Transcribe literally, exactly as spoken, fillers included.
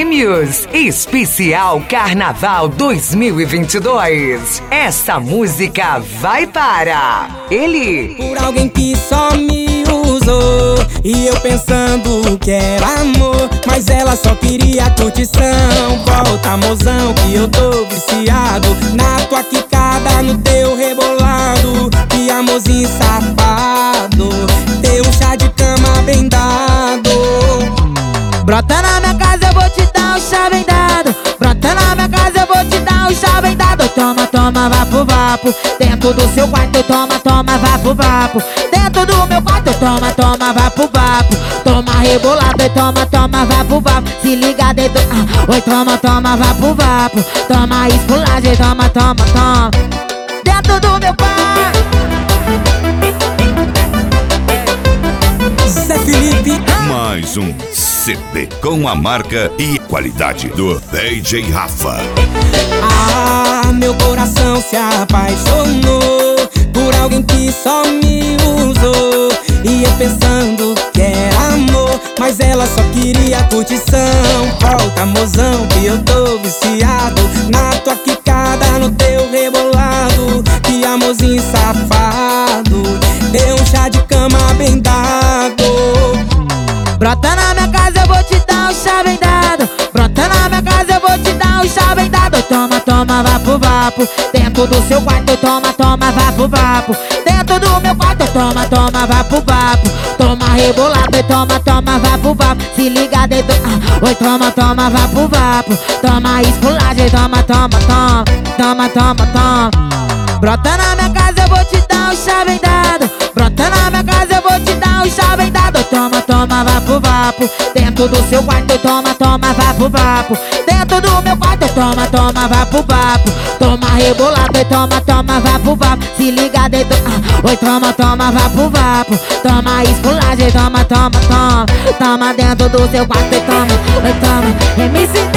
Prêmios Especial Carnaval dois mil e vinte e dois. Essa música vai para ele. Por alguém que só me usou e eu pensando que era amor, mas ela só queria curtição. Volta, mozão, que eu tô viciado na tua quicada, no teu rebolado. Que amorzinho safado, teu chá de cama bem dado. Brota na minha casa, eu vou te dar um chá bem dado. Brota na minha casa, eu vou te dar um chá bem dado. Toma, toma, vapo, vapo. Dentro do seu quarto, toma, toma, vapo, vapo. Dentro do meu quarto, toma, toma, vapo, vapo. Toma rebolado e toma, toma, vapo, vapo. Se liga dentro, ah, oi, toma, toma, vapo, vapo. Toma esculagem, toma, toma, toma. Dentro do meu quarto. Zé Felipe. Mais um C D com a marca e qualidade do D J Rafa. Ah, meu coração se apaixonou por alguém que só me usou. E eu pensando que era amor, mas ela só queria curtição. Volta, mozão, que eu tô viciado na tua quicada, no teu rebolado. Que amorzinho safado, deu um chá de cama bem dado. Brota na minha casa, eu vou te dar um chá bem dado. Brota na minha casa, eu vou te dar um chá bem dado. Toma, toma, vapo, vapo. Dentro do seu quarto, toma, toma, vapo, vapo. Dentro do meu quarto, toma, toma, vapo, vapo. Toma rebolado e toma, toma, vapo, vapo. Se liga dentro, ah, oi, toma, toma, vapo, vapo. Toma esculagem, toma, toma, toma. Toma, toma, toma. Brota na minha casa, eu vou te dar um chá bem dado. Brota na minha casa, eu vou te dar um chá bem dado. Toma, toma, vapo, vapo. Dentro do seu quarto, toma, toma, vapo, vapo. Dentro do meu quarto, toma, toma, vapo, vapo. Toma rebolado e toma, toma, vapo, vapo. Se liga dentro, ah, oi, toma, toma, vapo, vapo. Toma esculagem, toma, toma, toma. Toma dentro do seu quarto e toma, oi, toma. M C